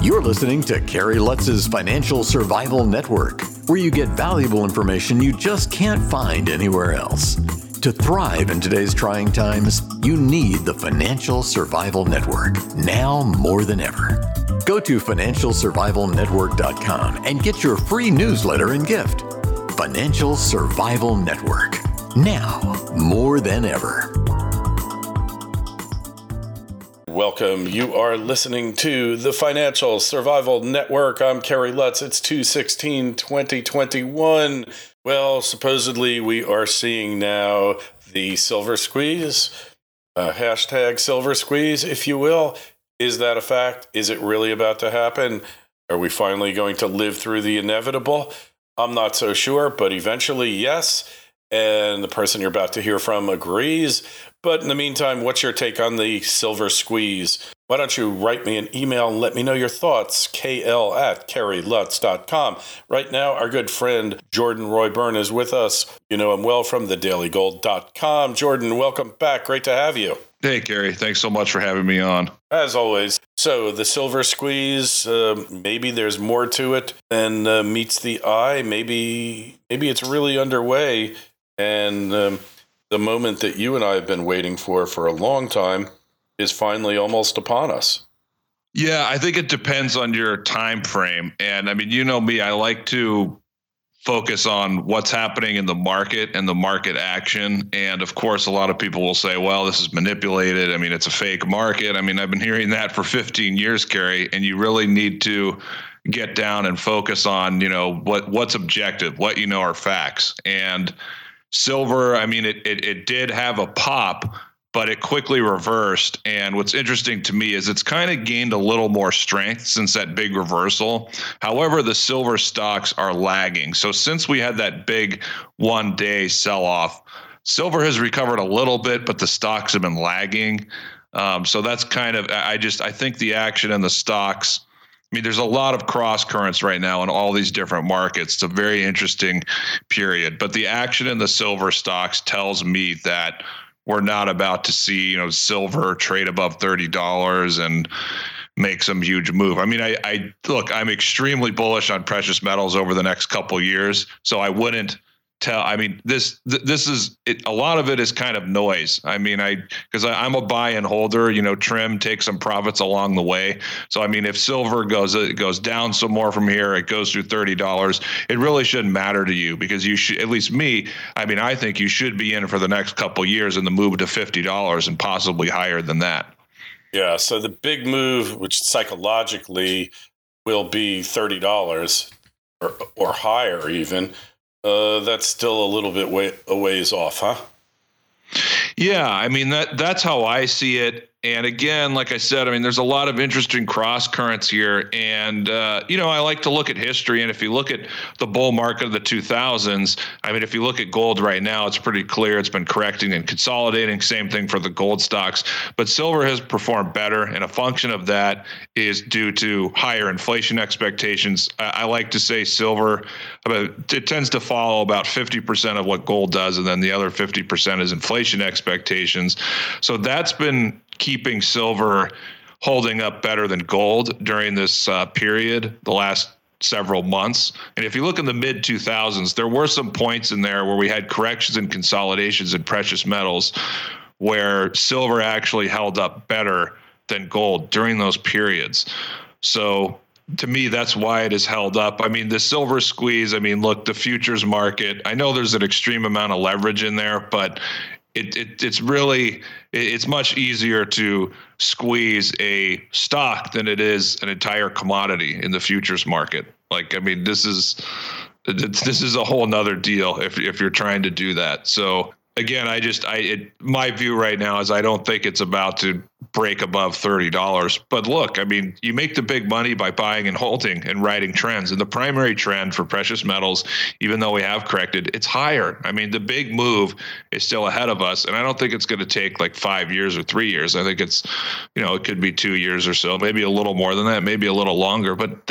You're listening to Kerry Lutz's Financial Survival Network, where you get valuable information you just can't find anywhere else. To thrive in today's trying times, you need the Financial Survival Network, now more than ever. Go to financialsurvivalnetwork.com and get your free newsletter and gift. Financial Survival Network, now more than ever. Welcome. You are listening to the Financial Survival Network. I'm Kerry Lutz. It's 2/16/2021. Well, supposedly we are seeing now the silver squeeze, hashtag silver squeeze, if you will. Is that a fact? Is it really about to happen? Are we finally going to live through the inevitable? I'm not so sure, but eventually, yes. And the person you're about to hear from agrees. But in the meantime, what's your take on the silver squeeze? Why don't you write me an email and let me know your thoughts, kl@kerrylutz.com. Right now, our good friend Jordan Royburn is with us. You know him well from thedailygold.com. Jordan, welcome back. Great to have you. Hey, Kerry. Thanks so much for having me on. As always. So the silver squeeze, maybe there's more to it than meets the eye. Maybe it's really underway. And the moment that you and I have been waiting for a long time is finally almost upon us. Yeah, I think it depends on your time frame. And I mean, you know me, I like to focus on what's happening in the market and the market action. And of course, a lot of people will say, well, this is manipulated. I mean, it's a fake market. I mean, I've been hearing that for 15 years, Kerry, and you really need to get down and focus on, what's objective, what are facts. And silver, I mean, it did have a pop, but it quickly reversed. And what's interesting to me is it's kind of gained a little more strength since that big reversal. However, the silver stocks are lagging. So since we had that big one-day sell-off, silver has recovered a little bit, but the stocks have been lagging. So that's kind of, I think the action in the stocks, I mean, there's a lot of cross currents right now in all these different markets. It's a very interesting period, but the action in the silver stocks tells me that we're not about to see, silver trade above $30 and make some huge move. I mean, I'm extremely bullish on precious metals over the next couple of years. So I wouldn't tell, I mean, this is it, a lot of it is kind of noise. I mean, because I'm a buy and holder, trim, take some profits along the way. So, I mean, if silver goes down some more from here, it goes through $30, it really shouldn't matter to you because you should, at least me, I mean, I think you should be in for the next couple of years in the move to $50 and possibly higher than that. Yeah. So the big move, which psychologically will be $30 or higher even, that's still a little bit a ways off, huh? Yeah, I mean, that's how I see it. And again, like I said, I mean, there's a lot of interesting cross currents here. And, I like to look at history. And if you look at the bull market of the 2000s, I mean, if you look at gold right now, it's pretty clear it's been correcting and consolidating. Same thing for the gold stocks. But silver has performed better. And a function of that is due to higher inflation expectations. I like to say silver, it tends to follow about 50% of what gold does. And then the other 50% is inflation expectations. So that's been keeping silver holding up better than gold during this period, the last several months. And if you look in the mid 2000s, there were some points in there where we had corrections and consolidations in precious metals where silver actually held up better than gold during those periods. So to me, that's why it has held up. I mean, the silver squeeze, I mean, look, the futures market, I know there's an extreme amount of leverage in there, but it's much easier to squeeze a stock than it is an entire commodity in the futures market. Like, I mean, this is a whole nother deal if you're trying to do that. So again, my view right now is I don't think it's about to break above $30. But look, I mean, you make the big money by buying and holding and riding trends. And the primary trend for precious metals, even though we have corrected, it's higher. I mean, the big move is still ahead of us. And I don't think it's going to take like 5 years or 3 years. I think it's, it could be 2 years or so, maybe a little more than that, maybe a little longer. But that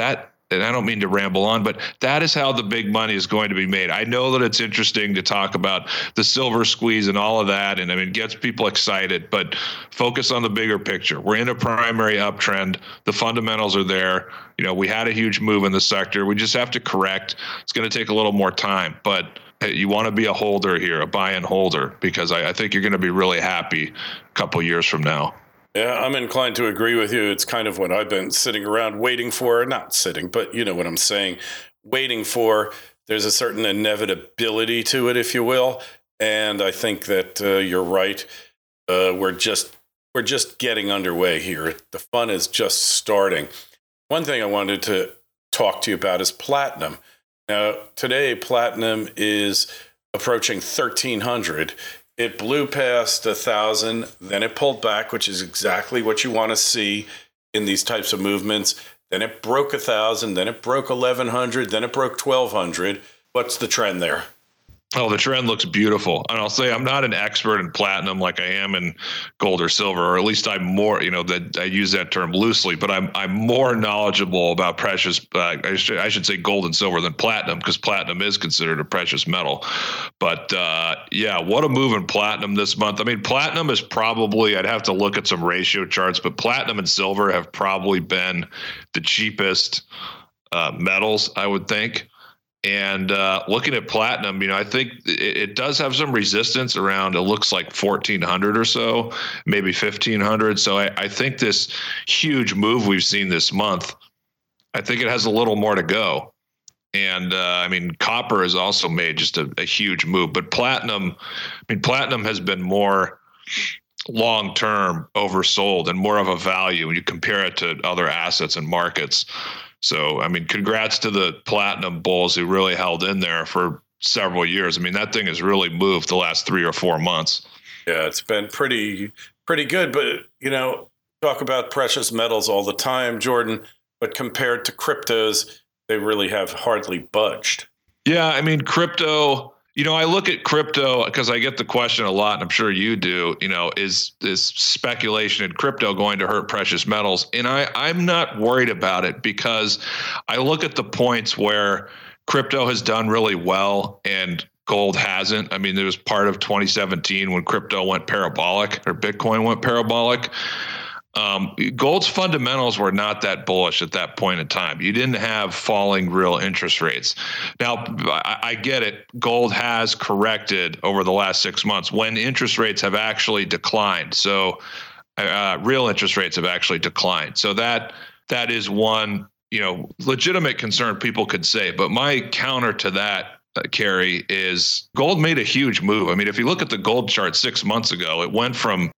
and I don't mean to ramble on, but that is how the big money is going to be made. I know that it's interesting to talk about the silver squeeze and all of that, and I mean, it gets people excited, but focus on the bigger picture. We're in a primary uptrend. The fundamentals are there. We had a huge move in the sector. We just have to correct. It's going to take a little more time, but you want to be a holder here, a buy and holder, because I think you're going to be really happy a couple years from now. Yeah, I'm inclined to agree with you. It's kind of what I've been sitting around waiting for, not sitting, but you know what I'm saying, waiting for. There's a certain inevitability to it, if you will. And I think that you're right. We're just getting underway here. The fun is just starting. One thing I wanted to talk to you about is platinum. Now, today, platinum is approaching 1,300. It blew past 1,000, then it pulled back, which is exactly what you want to see in these types of movements. Then it broke 1,000, then it broke 1,100, then it broke 1,200. What's the trend there? Oh, the trend looks beautiful. And I'll say I'm not an expert in platinum like I am in gold or silver, or at least I'm more, that I use that term loosely, but I'm more knowledgeable about precious, I should say gold and silver than platinum, because platinum is considered a precious metal. But yeah, what a move in platinum this month. I mean, platinum is probably, I'd have to look at some ratio charts, but platinum and silver have probably been the cheapest metals, I would think. And looking at platinum, I think it does have some resistance around, it looks like 1,400 or so, maybe 1,500. So I think this huge move we've seen this month, I think it has a little more to go. And I mean, copper has also made just a huge move. But platinum has been more long-term oversold and more of a value when you compare it to other assets and markets. So, I mean, congrats to the platinum bulls who really held in there for several years. I mean, that thing has really moved the last 3 or 4 months. Yeah, it's been pretty good. But, talk about precious metals all the time, Jordan, but compared to cryptos, they really have hardly budged. Yeah, I mean, crypto, I look at crypto because I get the question a lot, and I'm sure you do, is speculation in crypto going to hurt precious metals? And I'm not worried about it, because I look at the points where crypto has done really well and gold hasn't. I mean, there was part of 2017 when crypto went parabolic, or Bitcoin went parabolic. Gold's fundamentals were not that bullish at that point in time. You didn't have falling real interest rates. Now, I get it. Gold has corrected over the last 6 months when interest rates have actually declined. So real interest rates have actually declined. So that is one, legitimate concern people could say. But my counter to that, Kerry, is gold made a huge move. I mean, if you look at the gold chart 6 months ago, it went from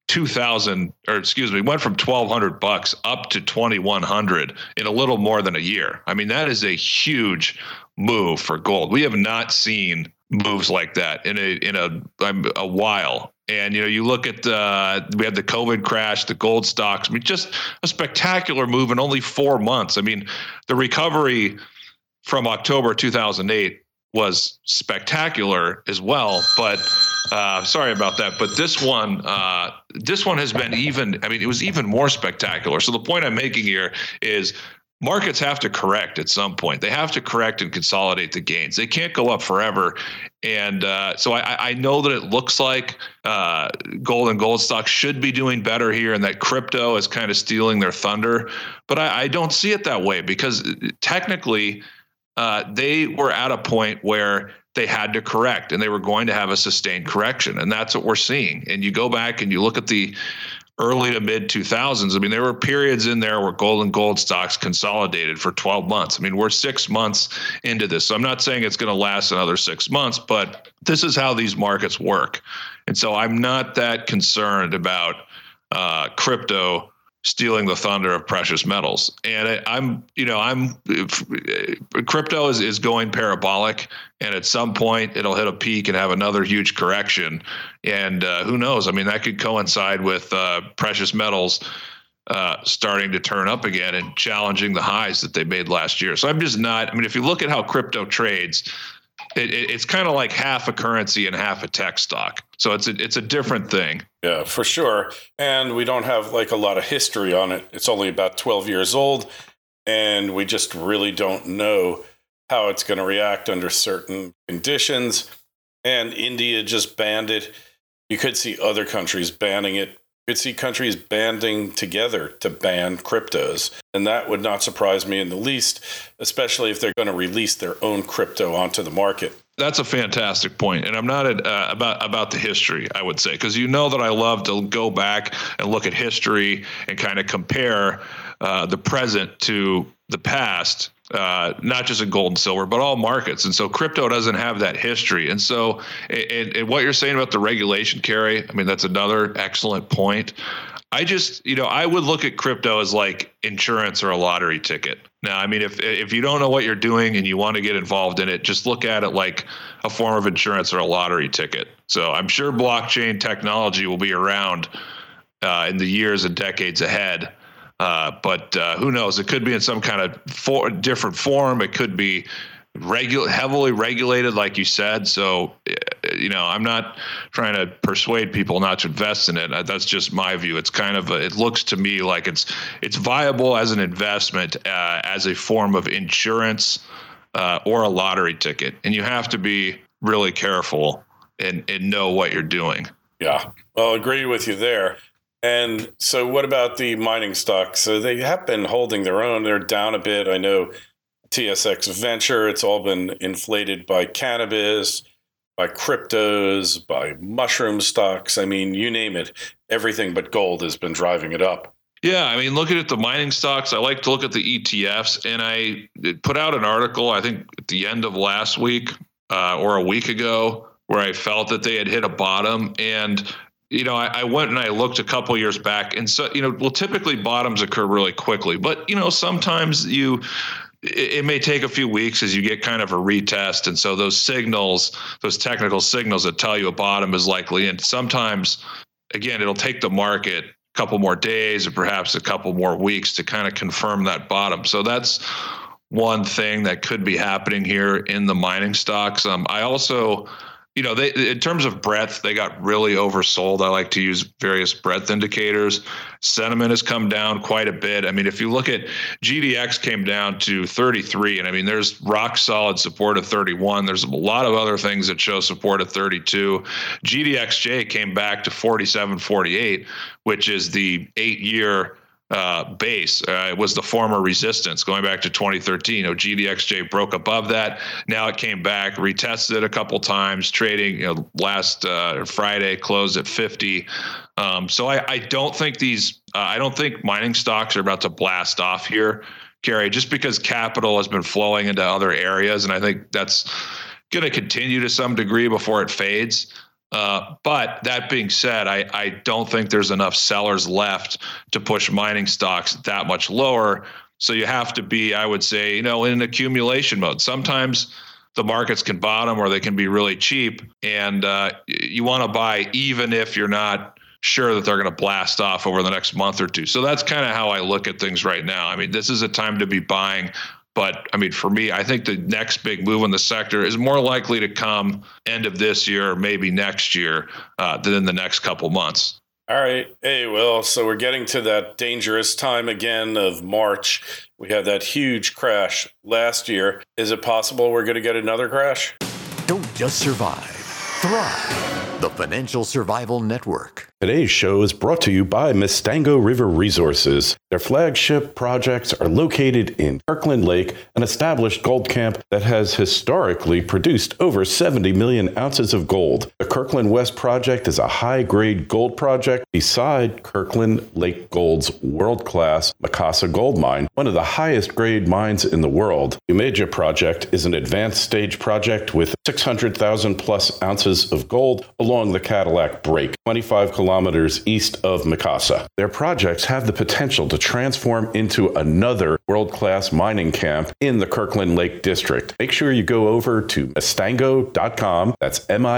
$1,200 up to 2,100 in a little more than a year. I mean, that is a huge move for gold. We have not seen moves like that in a while. And, you look at we had the COVID crash, the gold stocks. I mean, just a spectacular move in only 4 months. I mean, the recovery from October 2008 was spectacular as well, but sorry about that. But this one has been it was even more spectacular. So the point I'm making here is markets have to correct at some point. They have to correct and consolidate the gains. They can't go up forever. And so I know that it looks like gold and gold stocks should be doing better here, and that crypto is kind of stealing their thunder. But I don't see it that way, because technically, they were at a point where they had to correct, and they were going to have a sustained correction. And that's what we're seeing. And you go back and you look at the early to mid 2000s. I mean, there were periods in there where gold and gold stocks consolidated for 12 months. I mean, we're 6 months into this. So I'm not saying it's going to last another 6 months, but this is how these markets work. And so I'm not that concerned about crypto stealing the thunder of precious metals. And crypto is going parabolic, and at some point it'll hit a peak and have another huge correction. And who knows? I mean, that could coincide with precious metals starting to turn up again and challenging the highs that they made last year. So I'm just not, I mean, if you look at how crypto trades, it's kind of like half a currency and half a tech stock. So it's a different thing. Yeah, for sure. And we don't have like a lot of history on it. It's only about 12 years old. and we just really don't know how it's going to react under certain conditions. And India just banned it. You could see other countries banning it. You could see countries banding together to ban cryptos. And that would not surprise me in the least, especially if they're going to release their own crypto onto the market. That's a fantastic point. And I'm not about the history, I would say, because you know that I love to go back and look at history and kind of compare the present to the past, not just in gold and silver, but all markets. And so crypto doesn't have that history. And so and what you're saying about the regulation, Kerry, I mean, that's another excellent point. I just, I would look at crypto as like insurance or a lottery ticket. Now, I mean, if you don't know what you're doing and you want to get involved in it, just look at it like a form of insurance or a lottery ticket. So I'm sure blockchain technology will be around in the years and decades ahead. But who knows? It could be in some kind of different form. It could be heavily regulated, like you said. So, I'm not trying to persuade people not to invest in it. That's just my view. It's kind of it looks to me like it's viable as an investment, as a form of insurance or a lottery ticket. And you have to be really careful and know what you're doing. Yeah, I'll agree with you there. And so what about the mining stocks? So they have been holding their own. They're down a bit. I know TSX Venture, it's all been inflated by cannabis, by cryptos, by mushroom stocks. I mean, you name it. Everything but gold has been driving it up. Yeah, I mean, looking at the mining stocks, I like to look at the ETFs. And I put out an article, I think at the end of last week or a week ago, where I felt that they had hit a bottom. And I went and I looked a couple years back, and so, typically bottoms occur really quickly, but, sometimes it may take a few weeks as you get kind of a retest. And so those signals, those technical signals that tell you a bottom is likely. And sometimes, again, it'll take the market a couple more days or perhaps a couple more weeks to kind of confirm that bottom. So that's one thing that could be happening here in the mining stocks. I also, they, in terms of breadth, they got really oversold. I like to use various breadth indicators. Sentiment has come down quite a bit. I mean, if you look at GDX came down to 33, and I mean, there's rock solid support at 31. There's a lot of other things that show support at 32. GDXJ came back to 47.48, which is the 8-year base. It was the former resistance going back to 2013. GDXJ broke above that. Now it came back, retested it a couple times, trading, last Friday closed at 50. So I don't think I don't think mining stocks are about to blast off here, Kerry, just because capital has been flowing into other areas. And I think that's going to continue to some degree before it fades. But that being said, I don't think there's enough sellers left to push mining stocks that much lower. So you have to be, I would say, in an accumulation mode. Sometimes the markets can bottom or they can be really cheap, and you want to buy even if you're not sure that they're going to blast off over the next month or two. So that's kind of how I look at things right now. I mean, this is a time to be buying. But I mean, for me, I think the next big move in the sector is more likely to come end of this year, or maybe next year, than in the next couple months. All right. Hey, well, so we're getting to that dangerous time again of March. We had that huge crash last year. Is it possible we're going to get another crash? Don't just survive, thrive. The Financial Survival Network. Today's show is brought to you by Mustango River Resources. Their flagship projects are located in Kirkland Lake, an established gold camp that has historically produced over 70 million ounces of gold. The Kirkland West project is a high-grade gold project beside Kirkland Lake Gold's world-class Macassa gold mine, one of the highest-grade mines in the world. The Umeja project is an advanced stage project with 600,000 plus ounces of gold along the Cadillac Break, 25 kilometers east of Macassa. Their projects have the potential to transform into another world-class mining camp in the Kirkland Lake District. Make sure you go over to Mustango.com. That's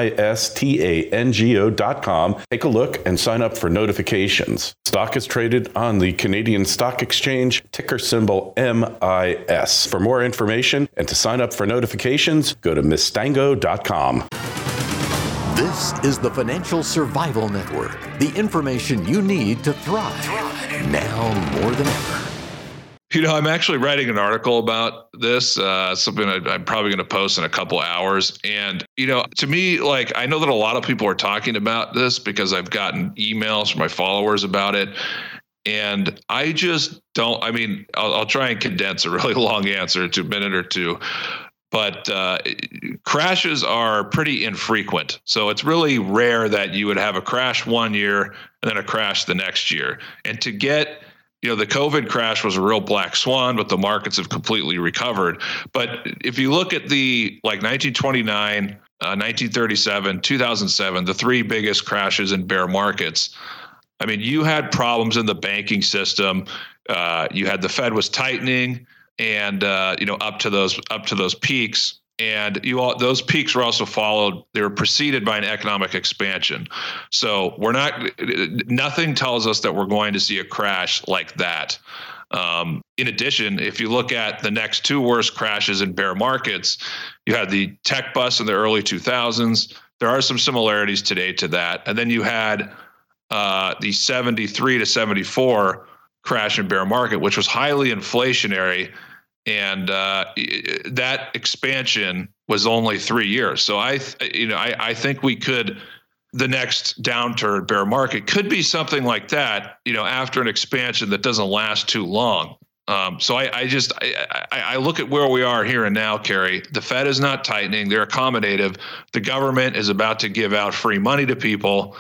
Mistango.com. Take a look and sign up for notifications. Stock is traded on the Canadian Stock Exchange, ticker symbol MIS. For more information and to sign up for notifications, go to Mustango.com. This is the Financial Survival Network, the information you need to thrive now more than ever. I'm actually writing an article about this, something I'm probably going to post in a couple hours. And, to me, like, I know that a lot of people are talking about this because I've gotten emails from my followers about it. And I just don't, I'll try and condense a really long answer to a minute or two. But crashes are pretty infrequent. So it's really rare that you would have a crash one year and then a crash the next year. And to get the COVID crash was a real black swan, but the markets have completely recovered. But if you look at the 1929, 1937, 2007, the three biggest crashes in bear markets, you had problems in the banking system. You had the Fed was tightening, and up to those peaks. And those peaks were also they were preceded by an economic expansion. So nothing tells us that we're going to see a crash like that. In addition, if you look at the next two worst crashes in bear markets, you had the tech bust in the early 2000s. There are some similarities today to that. And then you had the 73 to 74 crash in bear market, which was highly inflationary. And that expansion was only 3 years. So I think the next downturn bear market could be something like that, after an expansion that doesn't last too long. So I look at where we are here and now, Kerry. The Fed is not tightening. They're accommodative. The government is about to give out free money to people.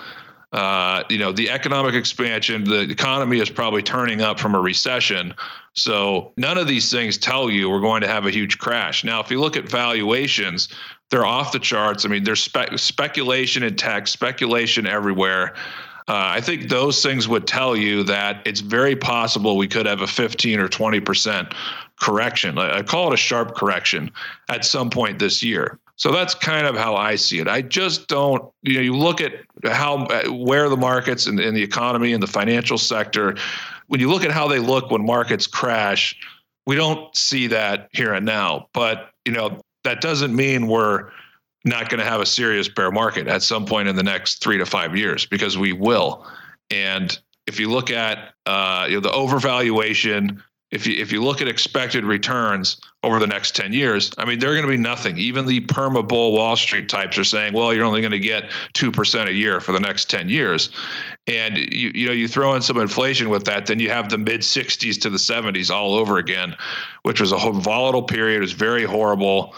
The economic expansion, the economy is probably turning up from a recession. So none of these things tell you we're going to have a huge crash. Now, if you look at valuations, they're off the charts. There's speculation in tech, speculation everywhere. I think those things would tell you that it's very possible we could have a 15 or 20% correction. I call it a sharp correction at some point this year. So that's kind of how I see it. I just don't, you look at where the markets and the economy and the financial sector, when you look at how they look when markets crash, we don't see that here and now. But, that doesn't mean we're not going to have a serious bear market at some point in the next 3 to 5 years, because we will. And if you look at the overvaluation, if you look at expected returns over the next 10 years, they're going to be nothing. Even the perma bull Wall Street types are saying, well, you're only going to get 2% a year for the next 10 years. And you throw in some inflation with that, then you have the mid 60s to the 70s all over again, which was a volatile period. It was very horrible.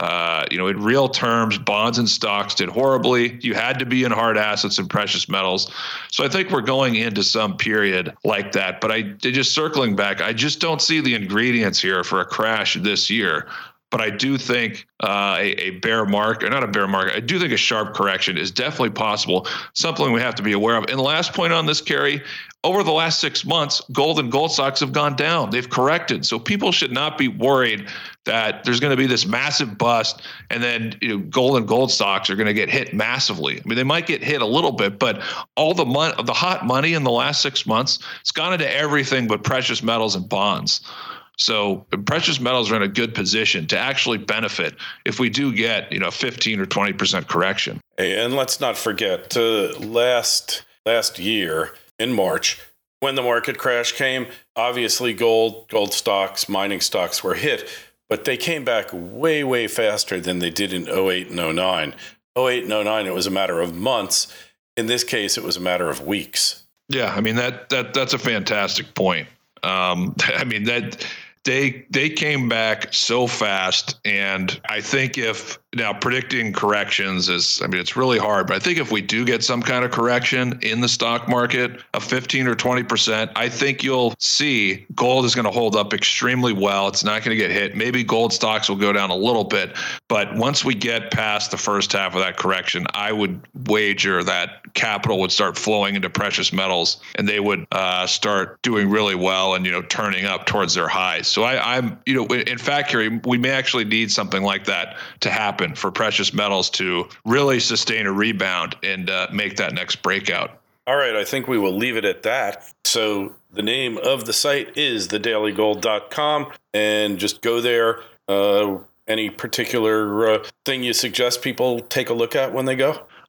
In real terms, bonds and stocks did horribly. You had to be in hard assets and precious metals. So I think we're going into some period like that. But just circling back, I just don't see the ingredients here for a crash this year. But I do think a bear market, or not a bear market, I do think a sharp correction is definitely possible, something we have to be aware of. And the last point on this, Kerry, over the last 6 months, gold and gold stocks have gone down. They've corrected. So people should not be worried that there's going to be this massive bust and then gold and gold stocks are going to get hit massively. They might get hit a little bit, but all the hot money in the last 6 months, it's gone into everything but precious metals and bonds. So precious metals are in a good position to actually benefit if we do get 15 or 20% correction. Hey, and let's not forget last year in March, when the market crash came, obviously gold stocks, mining stocks were hit, but they came back way, way faster than they did in 08 and 09. 08 and 09, it was a matter of months. In this case, it was a matter of weeks. Yeah, that's a fantastic point. They came back so fast, and I think now predicting corrections it's really hard, but I think if we do get some kind of correction in the stock market of 15 or 20%, I think you'll see gold is going to hold up extremely well. It's not going to get hit. Maybe gold stocks will go down a little bit, but once we get past the first half of that correction, I would wager that capital would start flowing into precious metals, and they would start doing really well and turning up towards their highs. So I'm in fact, Kerry, we may actually need something like that to happen for precious metals to really sustain a rebound and make that next breakout. All right, I think we will leave it at that. So the name of the site is thedailygold.com, and just go there. Any particular thing you suggest people take a look at when they go?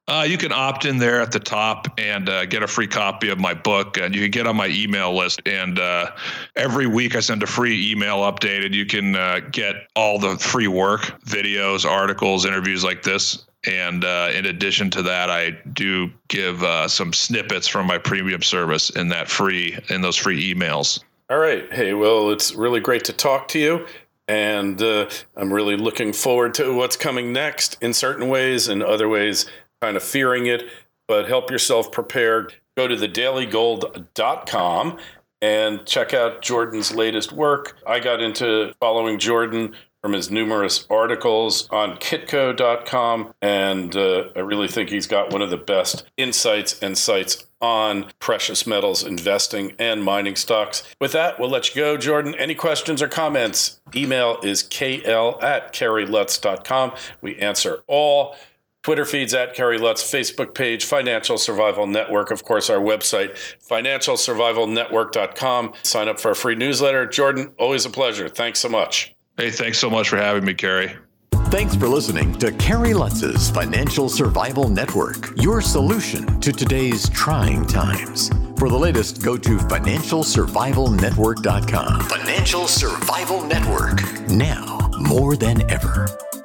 You can opt in there at the top and get a free copy of my book, and you can get on my email list. And every week I send a free email update, and you can get all the free work, videos, articles, interviews like this. And in addition to that, I do give some snippets from my premium service in those free emails. All right. Hey, well, it's really great to talk to you. And I'm really looking forward to what's coming next in certain ways, in other ways, kind of fearing it. But help yourself prepare. Go to thedailygold.com and check out Jordan's latest work. I got into following Jordan from his numerous articles on kitco.com, and I really think he's got one of the best insights and sites on precious metals investing and mining stocks. With that, we'll let you go, Jordan. Any questions or comments? Email is kl@kerrylutz.com. We answer all. Twitter feeds at Kerry Lutz, Facebook page, Financial Survival Network. Of course, our website, financialsurvivalnetwork.com. Sign up for a free newsletter. Jordan, always a pleasure. Thanks so much. Hey, thanks so much for having me, Kerry. Thanks for listening to Kerry Lutz's Financial Survival Network, your solution to today's trying times. For the latest, go to financialsurvivalnetwork.com. Financial Survival Network, now more than ever.